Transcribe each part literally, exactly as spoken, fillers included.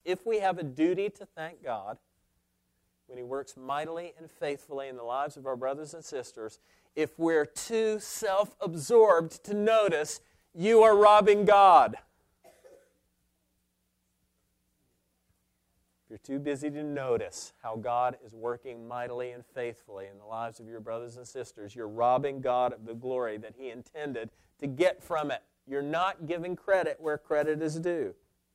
if we have a duty to thank God when He works mightily and faithfully in the lives of our brothers and sisters, if we're too self-absorbed to notice, you are robbing God. If you're too busy to notice how God is working mightily and faithfully in the lives of your brothers and sisters, you're robbing God of the glory that He intended to get from it. You're not giving credit where credit is due.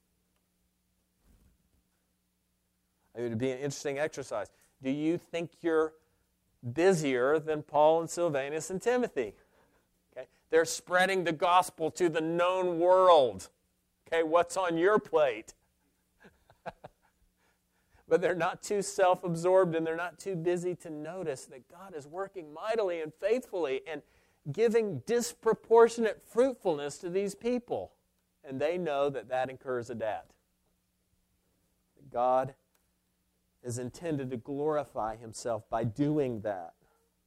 It would be an interesting exercise. Do you think you're busier than Paul and Silvanus and Timothy? Okay? They're spreading the gospel to the known world. Okay, what's on your plate? But they're not too self-absorbed and they're not too busy to notice that God is working mightily and faithfully and giving disproportionate fruitfulness to these people. And they know that that incurs a debt. God is intended to glorify Himself by doing that.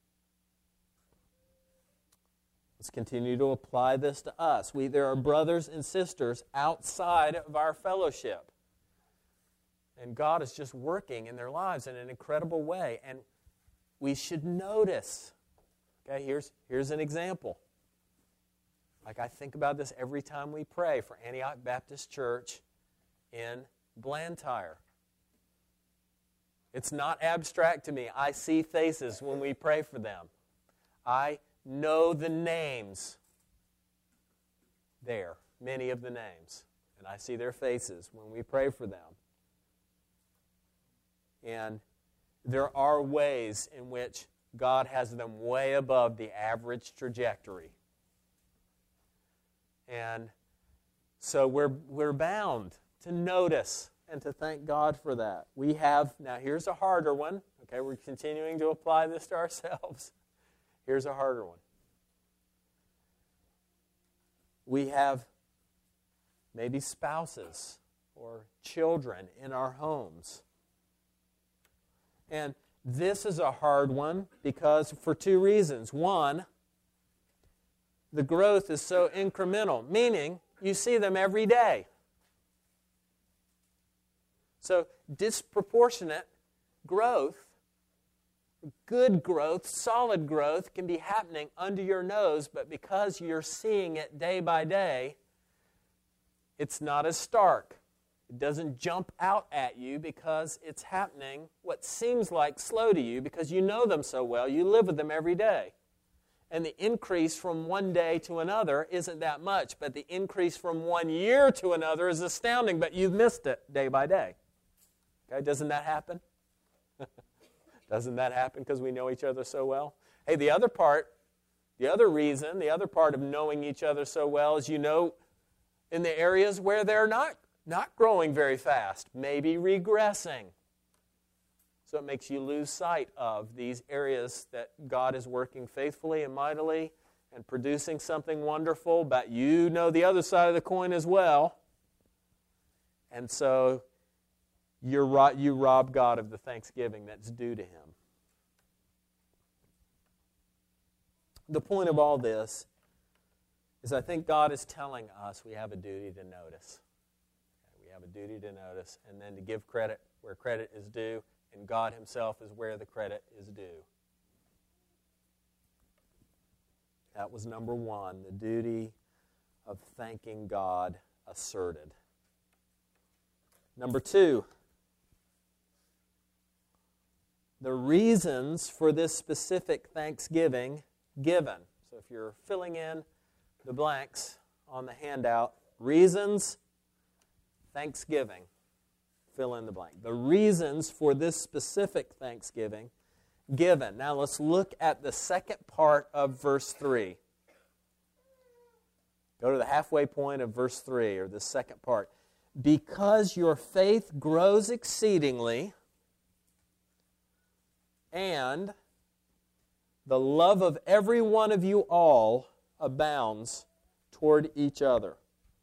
Let's continue to apply this to us. We, there are brothers and sisters outside of our fellowship. And God is just working in their lives in an incredible way. And we should notice. Okay, here's, here's an example. Like I think about this every time we pray for Antioch Baptist Church in Blantyre. It's not abstract to me. I see faces when we pray for them. I know the names there, many of the names. And I see their faces when we pray for them. And there are ways in which God has them way above the average trajectory. And so we're, we're bound to notice and to thank God for that. We have, now here's a harder one. Okay, we're continuing to apply this to ourselves. Here's a harder one. We have maybe spouses or children in our homes. And this is a hard one because for two reasons. One, the growth is so incremental, meaning you see them every day. So disproportionate growth, good growth, solid growth can be happening under your nose, but because you're seeing it day by day, it's not as stark. It doesn't jump out at you because it's happening what seems like slow to you because you know them so well. You live with them every day. And the increase from one day to another isn't that much, but the increase from one year to another is astounding, but you've missed it day by day. Okay, doesn't that happen? Doesn't that happen because we know each other so well? Hey, the other part, the other reason, the other part of knowing each other so well is you know in the areas where they're not Not growing very fast, maybe regressing. So it makes you lose sight of these areas that God is working faithfully and mightily and producing something wonderful, but you know the other side of the coin as well. And so you're, you rob God of the thanksgiving that's due to Him. The point of all this is I think God is telling us we have a duty to notice. Have a duty to notice, and then to give credit where credit is due, and God Himself is where the credit is due. That was number one, the duty of thanking God asserted. Number two, the reasons for this specific thanksgiving given. So if you're filling in the blanks on the handout, reasons, thanksgiving, fill in the blank. The reasons for this specific thanksgiving given. Now let's look at the second part of verse three. Go to the halfway point of verse three, or the second part. Because your faith grows exceedingly, and the love of every one of you all abounds toward each other.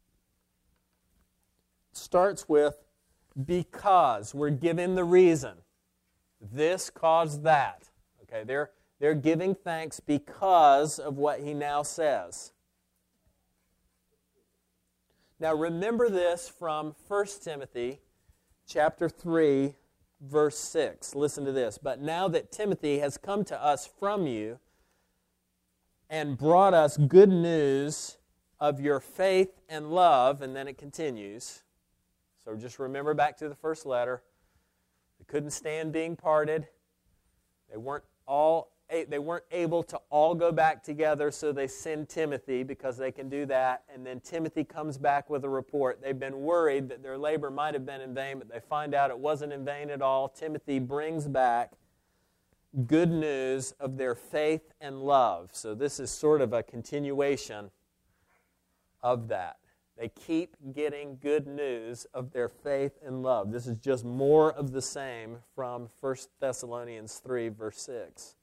Starts with because. We're given the reason. This caused that. Okay, they're, they're giving thanks because of what he now says. Now remember this from First Timothy chapter three, verse six. Listen to this. But now that Timothy has come to us from you and brought us good news of your faith and love, and then it continues. So just remember back to the first letter. They couldn't stand being parted. They weren't all they weren't able to all go back together, so they send Timothy because they can do that. And then Timothy comes back with a report. They've been worried that their labor might have been in vain, but they find out it wasn't in vain at all. Timothy brings back good news of their faith and love. So this is sort of a continuation of that. They keep getting good news of their faith and love. This is just more of the same from First Thessalonians three, verse six.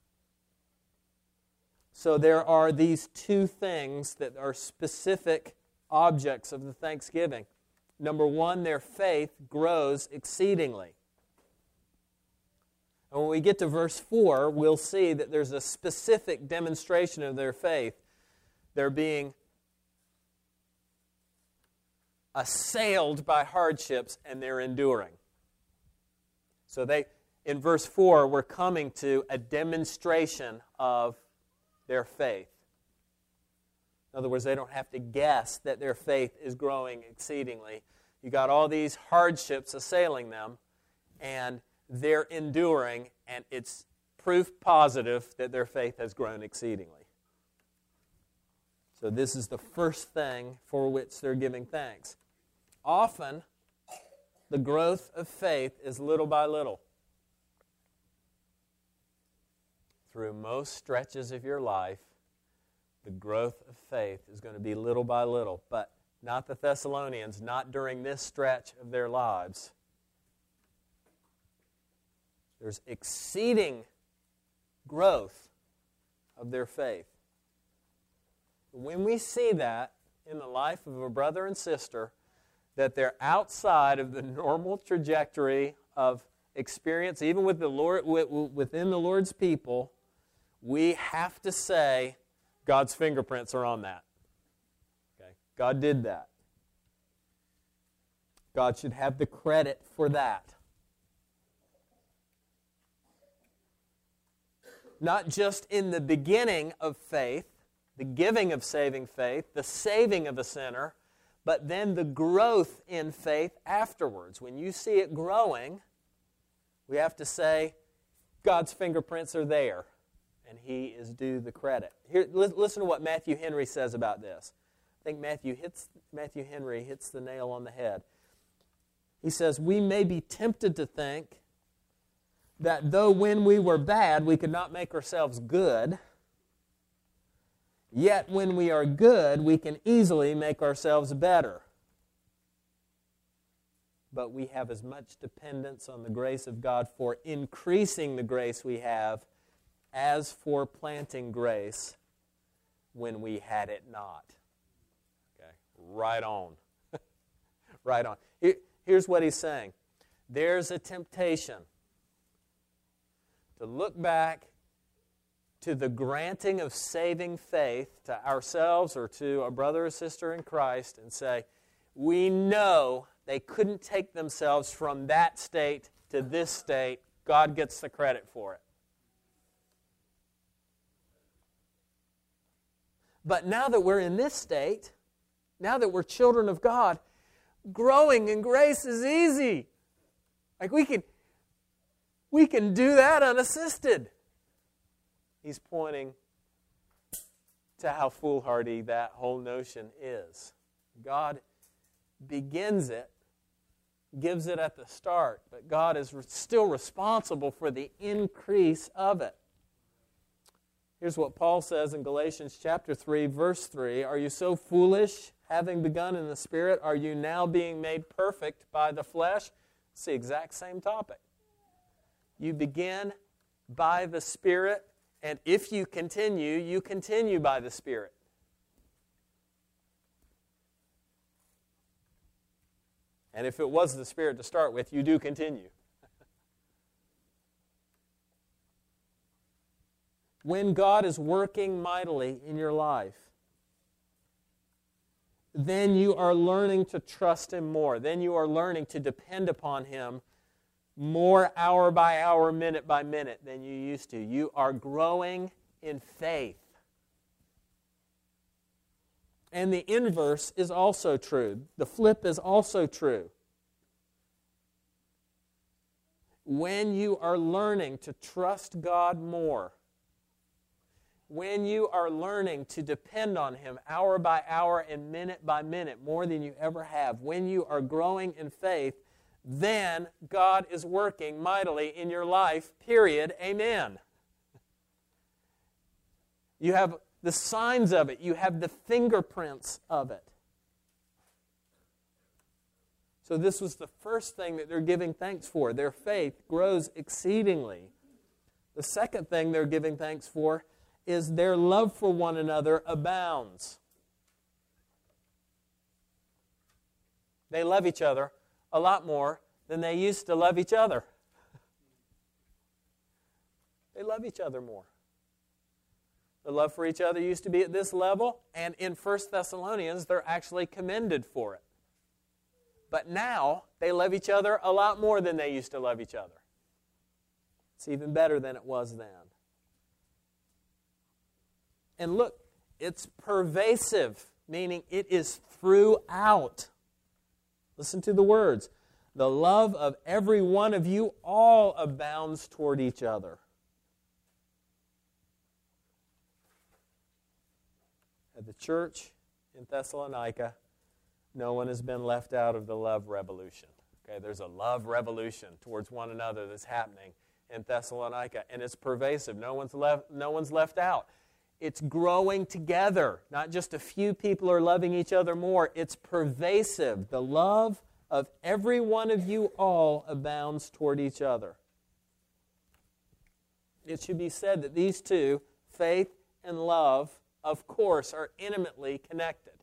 So there are these two things that are specific objects of the thanksgiving. Number one, their faith grows exceedingly. And when we get to verse four, we'll see that there's a specific demonstration of their faith. They're being assailed by hardships, and they're enduring. So they, in verse four, we're coming to a demonstration of their faith. In other words, they don't have to guess that their faith is growing exceedingly. You got all these hardships assailing them, and they're enduring, and it's proof positive that their faith has grown exceedingly. So this is the first thing for which they're giving thanks. Often, the growth of faith is little by little. Through most stretches of your life, the growth of faith is going to be little by little. But not the Thessalonians, not during this stretch of their lives. There's exceeding growth of their faith. When we see that in the life of a brother and sister, that they're outside of the normal trajectory of experience, even with the Lord, within the Lord's people, we have to say God's fingerprints are on that. Okay? God did that. God should have the credit for that. Not just in the beginning of faith, the giving of saving faith, the saving of a sinner, but then the growth in faith afterwards. When you see it growing, we have to say God's fingerprints are there, and He is due the credit. Here, listen to what Matthew Henry says about this. I think Matthew hits Matthew Henry hits the nail on the head. He says, "We may be tempted to think that though when we were bad we could not make ourselves good, yet when we are good we can easily make ourselves better. But we have as much dependence on the grace of God for increasing the grace we have as for planting grace when we had it not." Okay, right on. Right on. Here, here's what he's saying. There's a temptation to look back to the granting of saving faith to ourselves or to a brother or sister in Christ and say, we know they couldn't take themselves from that state to this state. God gets the credit for it. But now that we're in this state, now that we're children of God, growing in grace is easy. Like we can, we can do that unassisted. He's pointing to how foolhardy that whole notion is. God begins it, gives it at the start, but God is still responsible for the increase of it. Here's what Paul says in Galatians chapter three, verse three. "Are you so foolish, having begun in the Spirit? Are you now being made perfect by the flesh?" It's the exact same topic. You begin by the Spirit, and if you continue, you continue by the Spirit. And if it was the Spirit to start with, you do continue. When God is working mightily in your life, then you are learning to trust Him more. Then you are learning to depend upon Him more hour by hour, minute by minute than you used to. You are growing in faith. And the inverse is also true. The flip is also true. When you are learning to trust God more, when you are learning to depend on Him hour by hour and minute by minute more than you ever have, when you are growing in faith, then God is working mightily in your life, period. Amen. You have the signs of it. You have the fingerprints of it. So this was the first thing that they're giving thanks for. Their faith grows exceedingly. The second thing they're giving thanks for is their love for one another abounds. They love each other a lot more than they used to love each other. They love each other more. The love for each other used to be at this level, and in First Thessalonians, they're actually commended for it. But now, they love each other a lot more than they used to love each other. It's even better than it was then. And look, it's pervasive, meaning it is throughout. Listen to the words. The love of every one of you all abounds toward each other. At the church in Thessalonica, no one has been left out of the love revolution. Okay, there's a love revolution towards one another that's happening in Thessalonica, and it's pervasive. No one's left, no one's left out. It's growing together. Not just a few people are loving each other more. It's pervasive. The love of every one of you all abounds toward each other. It should be said that these two, faith and love, of course, are intimately connected.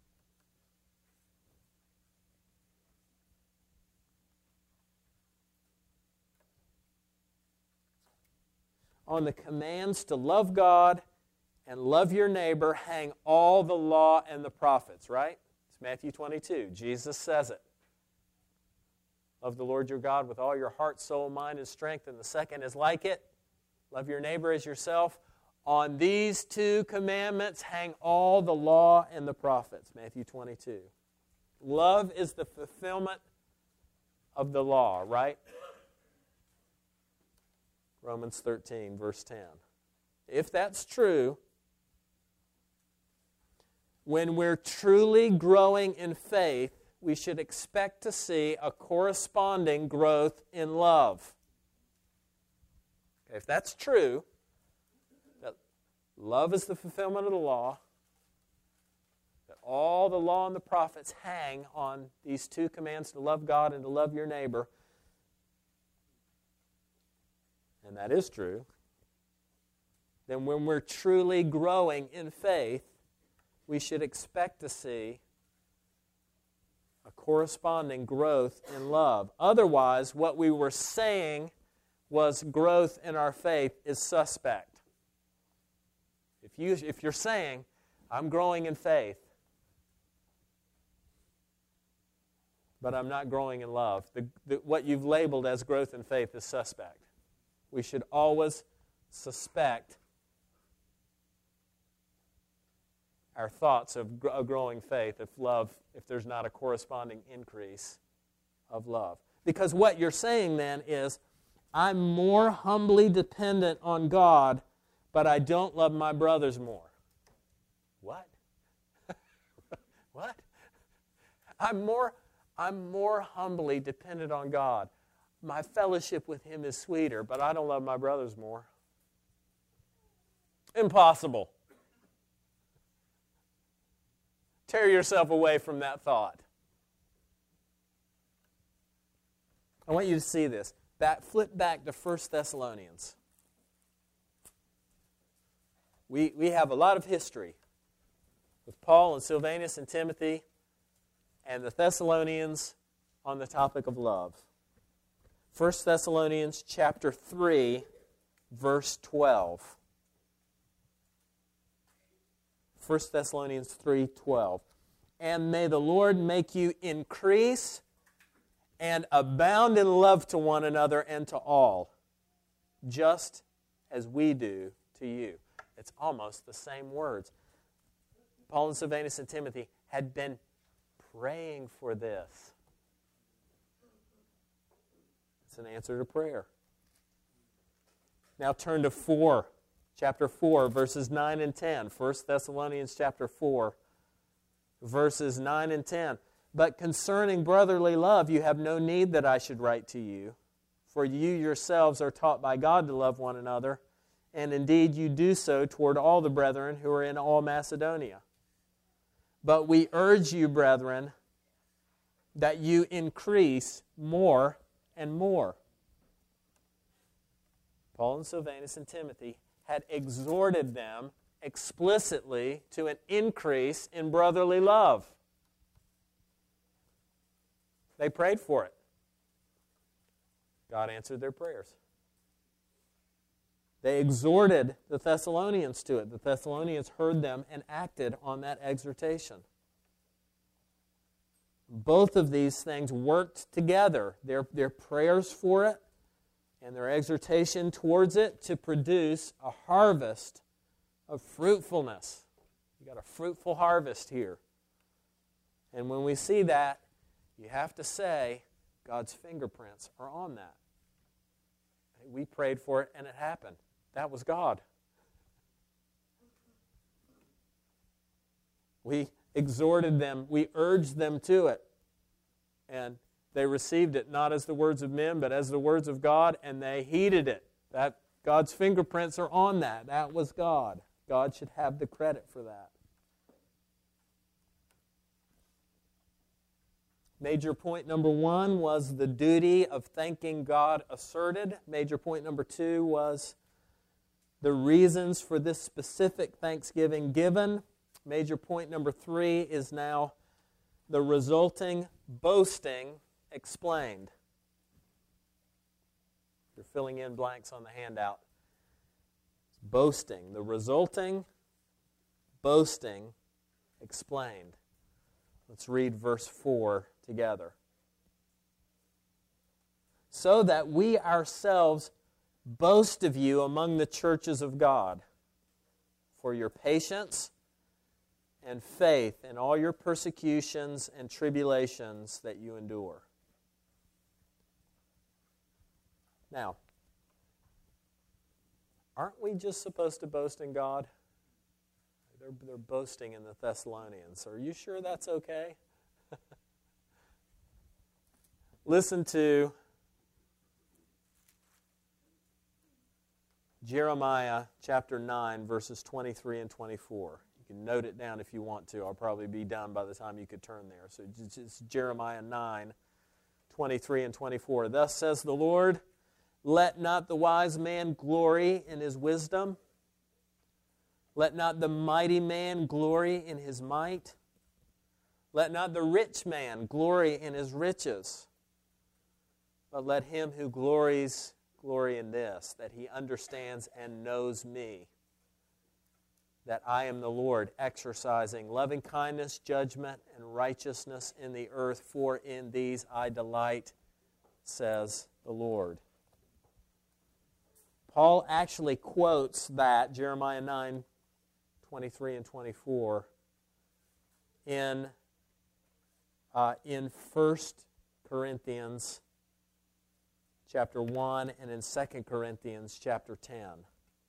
On the commands to love God and love your neighbor hang all the law and the prophets, right? It's Matthew twenty-two. Jesus says it. Love the Lord your God with all your heart, soul, mind, and strength. And the second is like it. Love your neighbor as yourself. On these two commandments hang all the law and the prophets. Matthew twenty-two. Love is the fulfillment of the law, right? Romans thirteen, verse ten. If that's true, when we're truly growing in faith, we should expect to see a corresponding growth in love. Okay, if that's true, that love is the fulfillment of the law, that all the law and the prophets hang on these two commands to love God and to love your neighbor, and that is true, then when we're truly growing in faith, we should expect to see a corresponding growth in love. Otherwise, what we were saying was growth in our faith is suspect. If, you, if you're saying, I'm growing in faith, but I'm not growing in love, the, the, what you've labeled as growth in faith is suspect. We should always suspect our thoughts of a growing faith if love, if there's not a corresponding increase of love. Because what you're saying then is, I'm more humbly dependent on God, but I don't love my brothers more. What? What? I'm more, I'm more humbly dependent on God. My fellowship with Him is sweeter, but I don't love my brothers more. Impossible. Tear yourself away from that thought. I want you to see this. Back, flip back to First Thessalonians. We, we have a lot of history with Paul and Silvanus and Timothy and the Thessalonians on the topic of love. First Thessalonians chapter three, verse twelve. First Thessalonians three twelve. and may the Lord make you increase and abound in love to one another and to all, just as we do to you. It's almost the same words. Paul and Silvanus and Timothy had been praying for this. It's an answer to prayer. Now turn to four, chapter four, verses nine and ten. First Thessalonians chapter four, verses nine and ten. But concerning brotherly love, you have no need that I should write to you, for you yourselves are taught by God to love one another, and indeed you do so toward all the brethren who are in all Macedonia. But we urge you, brethren, that you increase more and more. Paul and Silvanus and Timothy had exhorted them explicitly to an increase in brotherly love. They prayed for it. God answered their prayers. They exhorted the Thessalonians to it. The Thessalonians heard them and acted on that exhortation. Both of these things worked together. Their, their prayers for it and their exhortation towards it to produce a harvest of fruitfulness. You've got a fruitful harvest here. And when we see that, you have to say God's fingerprints are on that. We prayed for it and it happened. That was God. We exhorted them, we urged them to it. And they received it not as the words of men, but as the words of God, and they heeded it. That God's fingerprints are on that. That was God. God should have the credit for that. Major point number one was the duty of thanking God asserted. Major point number two was the reasons for this specific thanksgiving given. Major point number three is now the resulting boasting explained. You're filling in blanks on the handout. Boasting, the resulting boasting explained. Let's read verse four together. So that we ourselves boast of you among the churches of God for your patience and faith in all your persecutions and tribulations that you endure. Now, aren't we just supposed to boast in God? They're, they're boasting in the Thessalonians. Are you sure that's okay? Listen to Jeremiah chapter nine, verses twenty-three and twenty-four. You can note it down if you want to. I'll probably be done by the time you could turn there. So it's Jeremiah nine, twenty-three and twenty-four. Thus says the Lord, let not the wise man glory in his wisdom. Let not the mighty man glory in his might. Let not the rich man glory in his riches. But let him who glories glory in this, that he understands and knows me, that I am the Lord, exercising loving kindness, judgment, and righteousness in the earth, for in these I delight, says the Lord. Paul actually quotes that, Jeremiah nine, twenty-three and twenty-four, in, uh, in First Corinthians chapter one and in Second Corinthians chapter ten.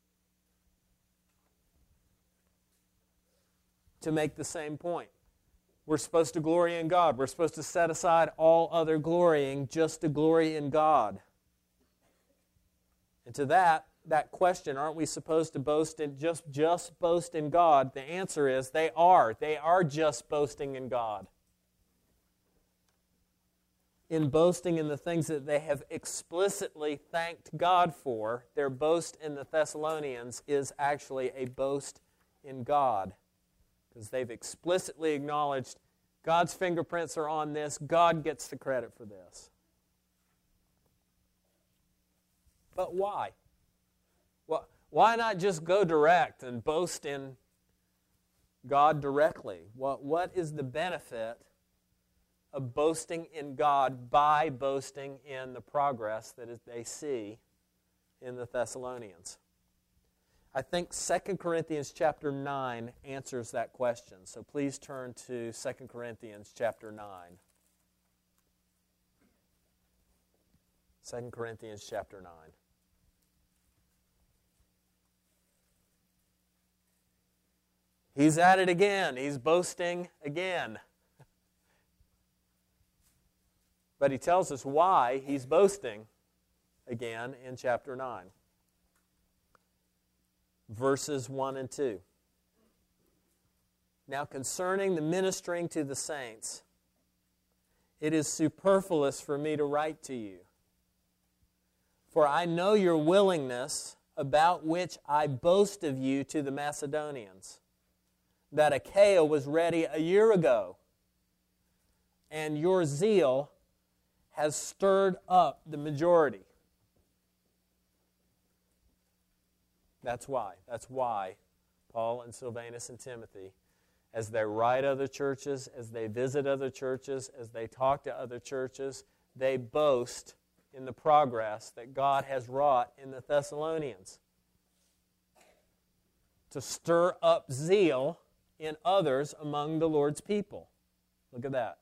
To make the same point. We're supposed to glory in God. We're supposed to set aside all other glorying just to glory in God. And to that, that question, aren't we supposed to boast in just, just boast in God? The answer is they are. They are just boasting in God. In boasting in the things that they have explicitly thanked God for, their boast in the Thessalonians is actually a boast in God. Because they've explicitly acknowledged God's fingerprints are on this, God gets the credit for this. But why? Well, why not just go direct and boast in God directly. What, what is the benefit of boasting in God by boasting in the progress that they see in the Thessalonians? I think Second Corinthians chapter nine answers that question. So please turn to Second Corinthians chapter nine. Second Corinthians chapter nine. He's at it again. He's boasting again. But he tells us why he's boasting again in chapter nine. Verses one and two. Now concerning the ministering to the saints, it is superfluous for me to write to you. For I know your willingness, about which I boast of you to the Macedonians, that Achaia was ready a year ago, and your zeal has stirred up the majority. That's why. That's why Paul and Silvanus and Timothy, as they write other churches, as they visit other churches, as they talk to other churches, they boast in the progress that God has wrought in the Thessalonians. To stir up zeal in others among the Lord's people. Look at that.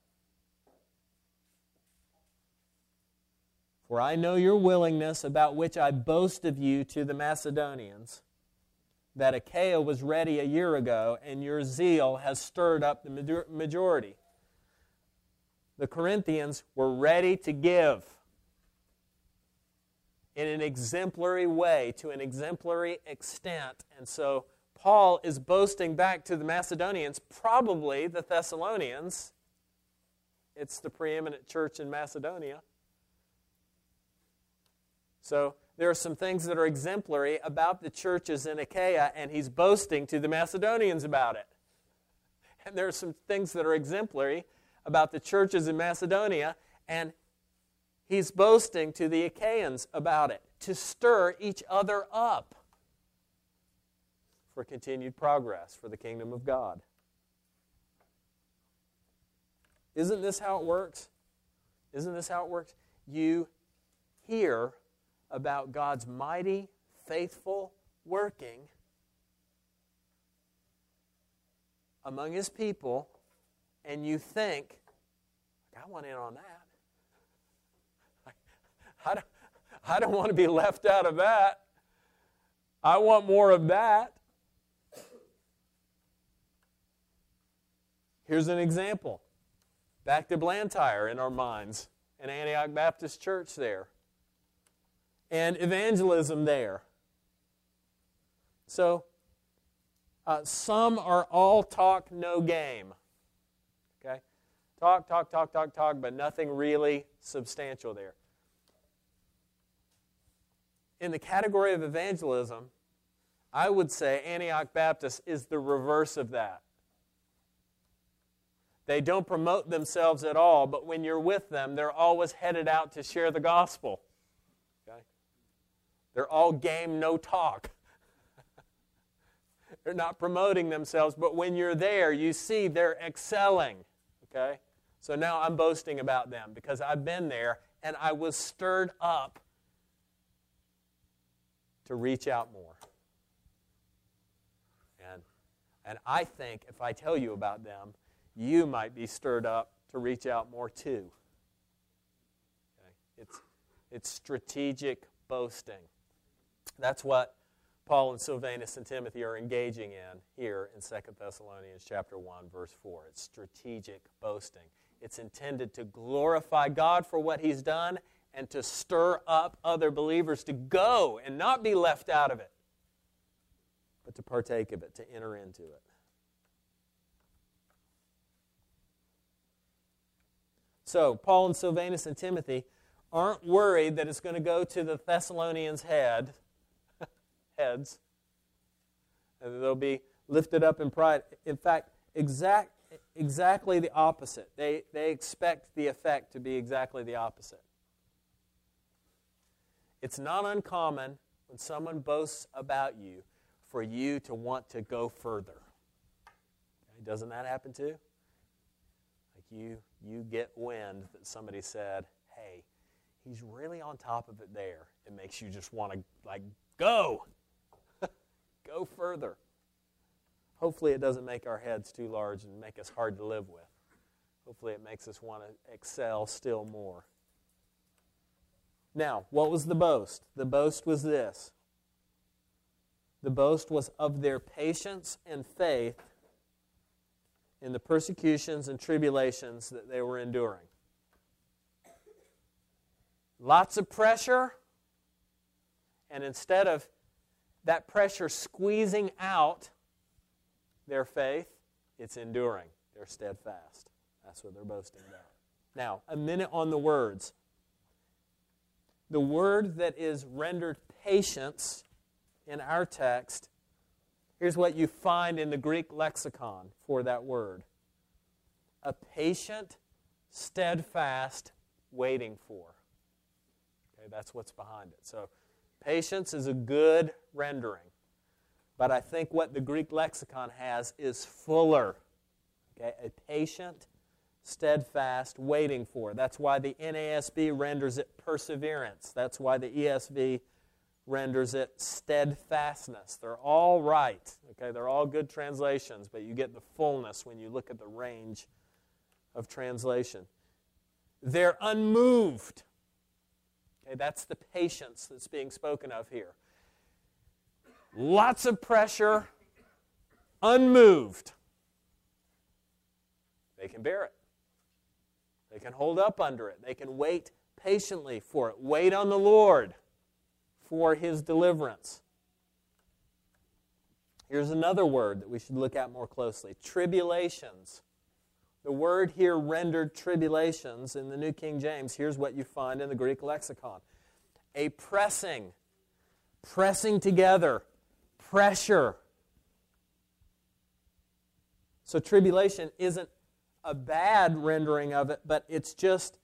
For I know your willingness, about which I boast of you to the Macedonians, that Achaia was ready a year ago, and your zeal has stirred up the majority. The Corinthians were ready to give in an exemplary way, to an exemplary extent. And so Paul is boasting back to the Macedonians, probably the Thessalonians. It's the preeminent church in Macedonia. So there are some things that are exemplary about the churches in Achaia, and he's boasting to the Macedonians about it. And there are some things that are exemplary about the churches in Macedonia, and he's boasting to the Achaeans about it, to stir each other up for continued progress for the kingdom of God. Isn't this how it works? Isn't this how it works? You hear about God's mighty, faithful working among His people, and you think, I want in on that. I don't, I don't want to be left out of that. I want more of that. Here's an example. Back to Blantyre in our minds, and Antioch Baptist Church there. And evangelism there. So, uh, some are all talk, no game. Okay? Talk, talk, talk, talk, talk, but nothing really substantial there. In the category of evangelism, I would say Antioch Baptist is the reverse of that. They don't promote themselves at all, but when you're with them, they're always headed out to share the gospel. Okay? They're all game, no talk. They're not promoting themselves, but when you're there, you see they're excelling. Okay? So now I'm boasting about them because I've been there and I was stirred up to reach out more. And, and I think if I tell you about them, you might be stirred up to reach out more too. Okay? It's, it's strategic boasting. That's what Paul and Silvanus and Timothy are engaging in here in Second Thessalonians chapter one, verse four. It's strategic boasting. It's intended to glorify God for what He's done and to stir up other believers to go and not be left out of it, but to partake of it, to enter into it. So, Paul and Silvanus and Timothy aren't worried that it's going to go to the Thessalonians' head, heads, and they'll be lifted up in pride. In fact, exact, exactly the opposite. They, they expect the effect to be exactly the opposite. It's not uncommon when someone boasts about you for you to want to go further. Doesn't that happen too? Like you, you get wind that somebody said, hey, he's really on top of it there. It makes you just want to, like, go. Go further. Hopefully it doesn't make our heads too large and make us hard to live with. Hopefully it makes us want to excel still more. Now, what was the boast? The boast was this. The boast was of their patience and faith in the persecutions and tribulations that they were enduring. Lots of pressure, and instead of that pressure squeezing out their faith, it's enduring. They're steadfast. That's what they're boasting about. Now, a minute on the words. The word that is rendered patience in our text, here's what you find in the Greek lexicon for that word. A patient, steadfast waiting for. Okay, that's what's behind it. So, patience is a good rendering. But I think what the Greek lexicon has is fuller. Okay, a patient, steadfast waiting for. That's why the N A S B renders it perseverance. That's why the E S V renders it steadfastness. They're all right. Okay, they're all good translations, but you get the fullness when you look at the range of translation. They're unmoved. Okay, that's the patience that's being spoken of here. Lots of pressure, unmoved. They can bear it. They can hold up under it. They can wait patiently for it. Wait on the Lord for His deliverance. Here's another word that we should look at more closely. Tribulations. The word here rendered tribulations in the New King James, here's what you find in the Greek lexicon. A pressing, pressing together, pressure. So tribulation isn't a bad rendering of it, but it's just,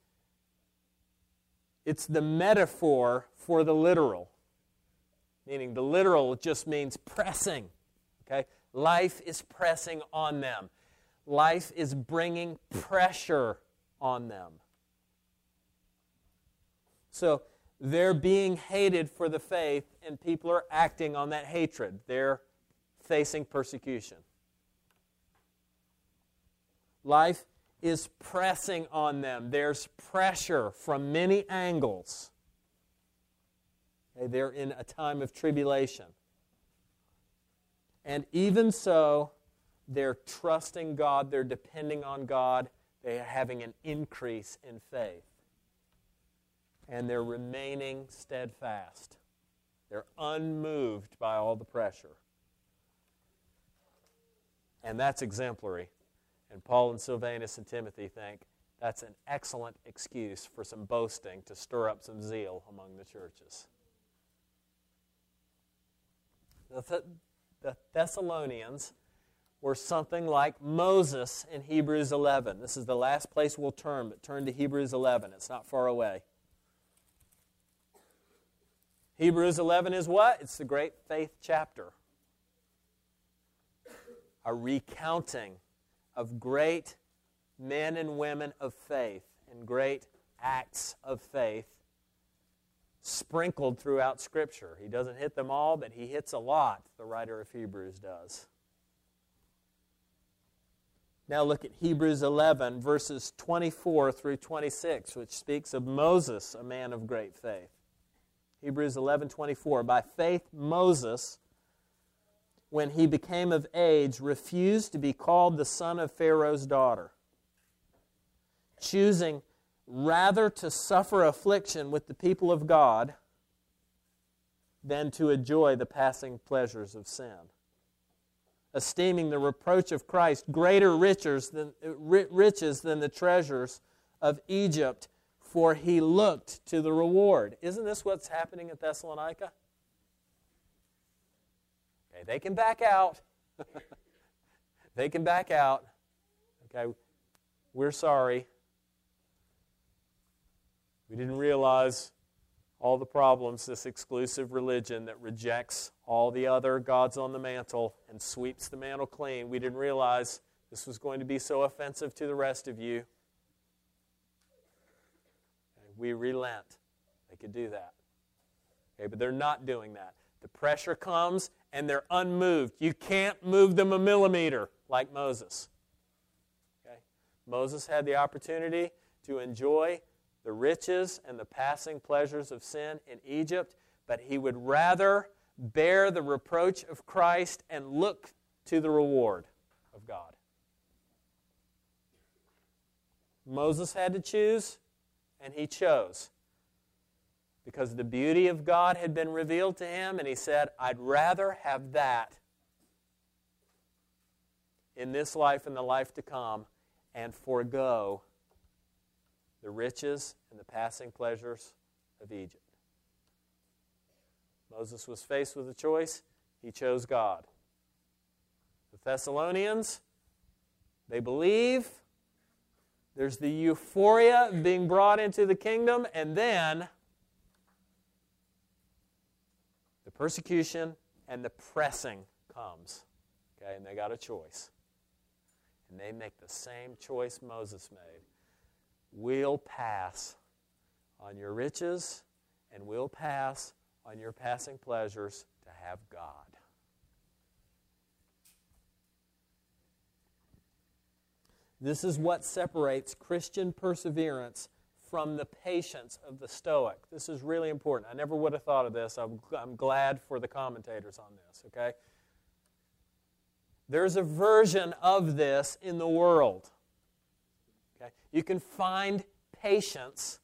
it's the metaphor for the literal. Meaning the literal just means pressing. Okay? Life is pressing on them. Life is bringing pressure on them. So they're being hated for the faith, and people are acting on that hatred. They're facing persecution. Life is pressing on them. There's pressure from many angles. Okay, they're in a time of tribulation. And even so, they're trusting God, they're depending on God, they're having an increase in faith. And they're remaining steadfast. They're unmoved by all the pressure. And that's exemplary. And Paul and Silvanus and Timothy think that's an excellent excuse for some boasting to stir up some zeal among the churches. The, Th- the Thessalonians were something like Moses in Hebrews eleven. This is the last place we'll turn, but turn to Hebrews eleven. It's not far away. Hebrews eleven is what? It's the great faith chapter. A recounting of great men and women of faith and great acts of faith sprinkled throughout Scripture. He doesn't hit them all, but he hits a lot, the writer of Hebrews does. Now look at Hebrews eleven, verses twenty-four through twenty-six, which speaks of Moses, a man of great faith. Hebrews eleven twenty-four. By faith, Moses, when he became of age, refused to be called the son of Pharaoh's daughter, choosing rather to suffer affliction with the people of God than to enjoy the passing pleasures of sin, esteeming the reproach of Christ greater riches than, riches than the treasures of Egypt, for he looked to the reward. Isn't this what's happening at Thessalonica? Okay, they can back out. They can back out. Okay, we're sorry. We didn't realize all the problems this exclusive religion that rejects all the other gods on the mantle and sweeps the mantle clean. We didn't realize This was going to be so offensive to the rest of you. Okay, we relent. They could do that. Okay, but they're not doing that. The pressure comes and they're unmoved. You can't move them a millimeter like Moses. Okay? Moses had the opportunity to enjoy the riches and the passing pleasures of sin in Egypt, but he would rather bear the reproach of Christ and look to the reward of God. Moses had to choose, and he chose. Because the beauty of God had been revealed to him, and he said, I'd rather have that in this life and the life to come and forego the riches and the passing pleasures of Egypt. Moses was faced with a choice. He chose God. The Thessalonians, they believe. There's the euphoria of being brought into the kingdom, and then the persecution and the pressing comes. Okay, and they got a choice. And they make the same choice Moses made. We'll pass on your riches, and we'll pass on your passing pleasures to have God. This is what separates Christian perseverance from the patience of the Stoic. This is really important. I never would have thought of this. I'm, I'm glad for the commentators on this, okay? There's a version of this in the world. Okay? You can find patience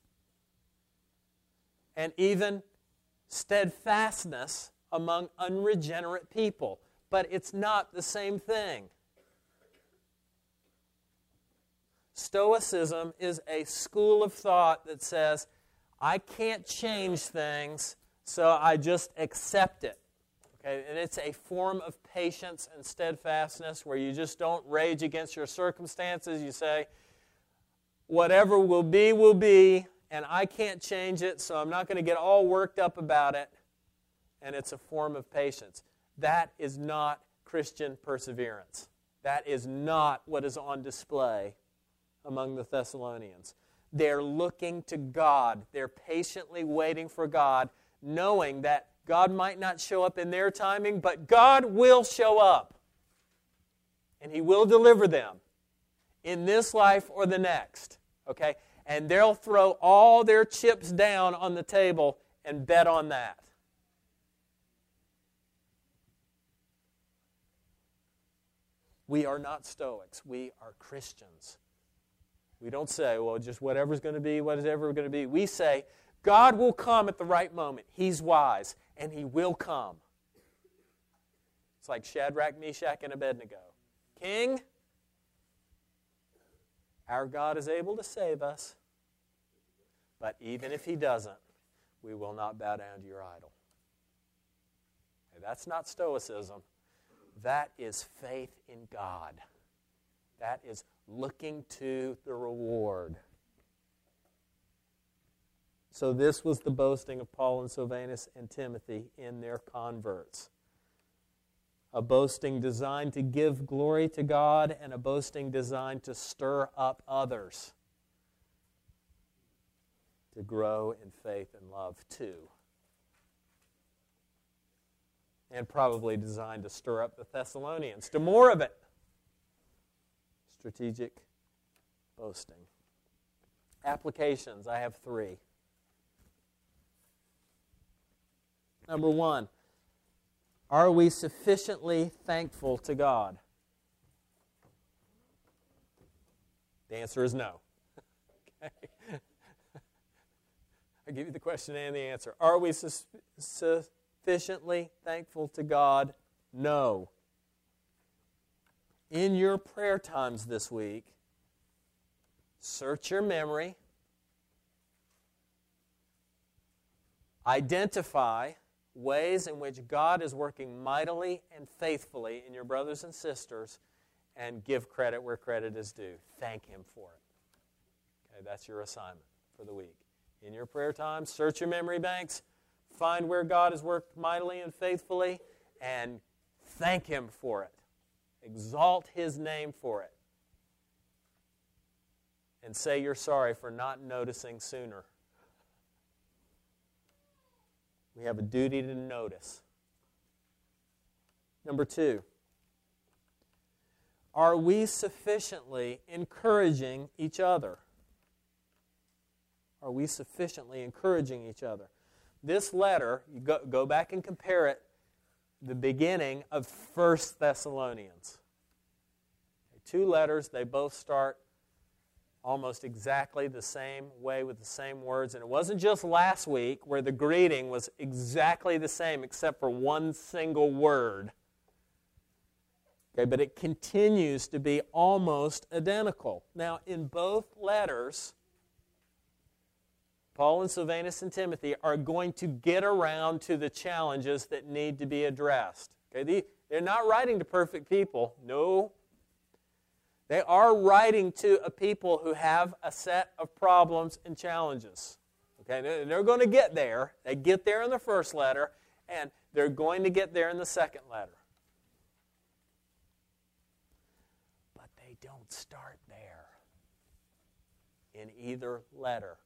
and even steadfastness among unregenerate people, but it's not the same thing. Stoicism is a school of thought that says, I can't change things, so I just accept it. Okay? And it's a form of patience and steadfastness where you just don't rage against your circumstances. You say, whatever will be, will be, and I can't change it, so I'm not going to get all worked up about it. And it's a form of patience. That is not Christian perseverance. That is not what is on display among the Thessalonians. They're looking to God. They're patiently waiting for God, knowing that God might not show up in their timing, but God will show up. And He will deliver them in this life or the next. Okay? And they'll throw all their chips down on the table and bet on that. We are not Stoics. We are Christians. We don't say, well, just whatever's going to be, whatever going to be. We say, God will come at the right moment. He's wise, and He will come. It's like Shadrach, Meshach, and Abednego. King, our God is able to save us, but even if He doesn't, we will not bow down to your idol. Okay, that's not Stoicism. That is faith in God. That is looking to the reward. So this was the boasting of Paul and Silvanus and Timothy in their converts. A boasting designed to give glory to God and a boasting designed to stir up others to grow in faith and love too. And probably designed to stir up the Thessalonians to more of it. Strategic boasting. Applications, I have three. Number one, are we sufficiently thankful to God? The answer is no. Okay. I'll give you the question and the answer. Are we su- sufficiently thankful to God? No. In your prayer times this week, search your memory, identify ways in which God is working mightily and faithfully in your brothers and sisters, and give credit where credit is due. Thank Him for it. Okay, that's your assignment for the week. In your prayer time, search your memory banks, find where God has worked mightily and faithfully, and thank Him for it. Exalt His name for it. and say you're sorry for not noticing sooner. We have a duty to notice. Number two, are we sufficiently encouraging each other? Are we sufficiently encouraging each other? This letter, you go, go back and compare it, the beginning of First Thessalonians. Two letters, they both start almost exactly the same way with the same words. And it wasn't just last week where the greeting was exactly the same except for one single word. Okay, but it continues to be almost identical. Now, in both letters, Paul and Silvanus and Timothy are going to get around to the challenges that need to be addressed. Okay, they're not writing to perfect people. No. They are writing to a people who have a set of problems and challenges. Okay, they're going to get there. They get there in the first letter, and they're going to get there in the second letter. But they don't start there in either letter.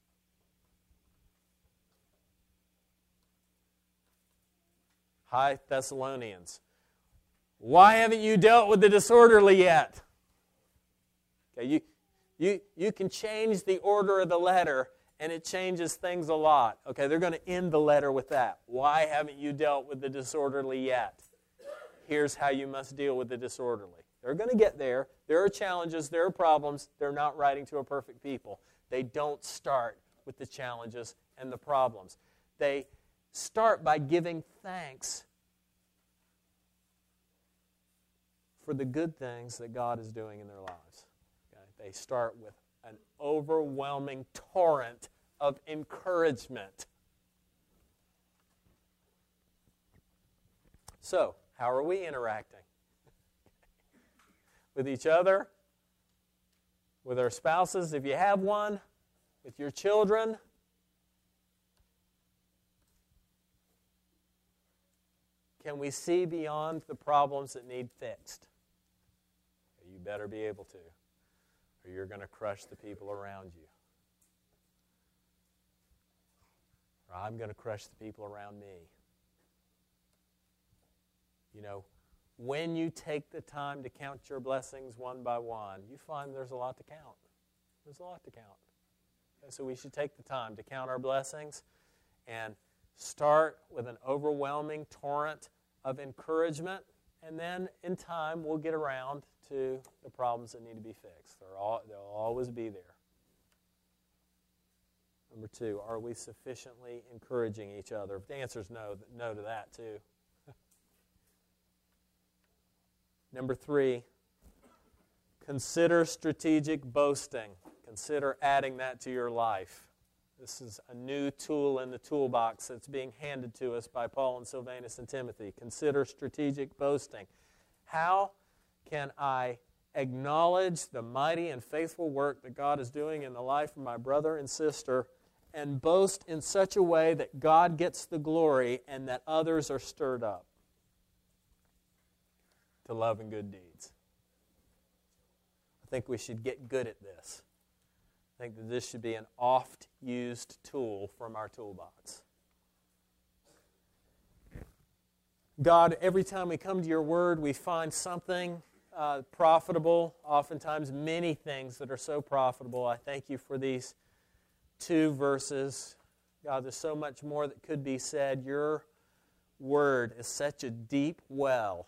Hi, Thessalonians. Why haven't you dealt with the disorderly yet? Okay, you, you, you can change the order of the letter, and it changes things a lot. Okay, they're going to end the letter with that. Why haven't you dealt with the disorderly yet? Here's how you must deal with the disorderly. They're going to get there. There are challenges. There are problems. They're not writing to a perfect people. They don't start with the challenges and the problems. They start by giving thanks for the good things that God is doing in their lives. Okay? They start with an overwhelming torrent of encouragement. So, how are we interacting? With each other? With our spouses, if you have one? With your children? Can we see beyond the problems that need fixed? You better be able to, or you're going to crush the people around you. Or I'm going to crush the people around me. You know, when you take the time to count your blessings one by one, you find there's a lot to count. There's a lot to count. Okay, so we should take the time to count our blessings and start with an overwhelming torrent of encouragement, and then in time we'll get around to the problems that need to be fixed. They're all, they'll always be there. Number two, are we sufficiently encouraging each other? If the answer is no, no to that too. Number three, consider strategic boasting. Consider adding that to your life. This is a new tool in the toolbox that's being handed to us by Paul and Silvanus and Timothy. Consider strategic boasting. How can I acknowledge the mighty and faithful work that God is doing in the life of my brother and sister and boast in such a way that God gets the glory and that others are stirred up to love and good deeds? I think we should get good at this. I think that this should be an oft-used tool from our toolbox. God, every time we come to your word, we find something uh, profitable, oftentimes many things that are so profitable. I thank you for these two verses. God, there's so much more that could be said. Your word is such a deep well.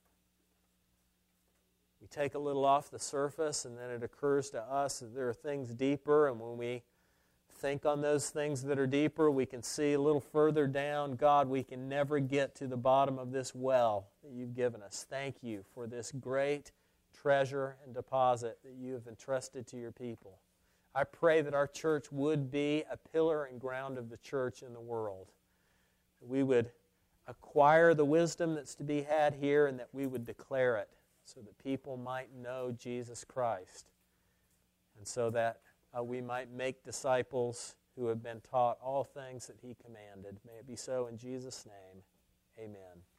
We take a little off the surface, and then it occurs to us that there are things deeper, and when we think on those things that are deeper, we can see a little further down. God, we can never get to the bottom of this well that you've given us. Thank you for this great treasure and deposit that you have entrusted to your people. I pray that our church would be a pillar and ground of the church in the world. That we would acquire the wisdom that's to be had here, and that we would declare it, so that people might know Jesus Christ, and so that uh, we might make disciples who have been taught all things that He commanded. May it be so in Jesus' name. Amen.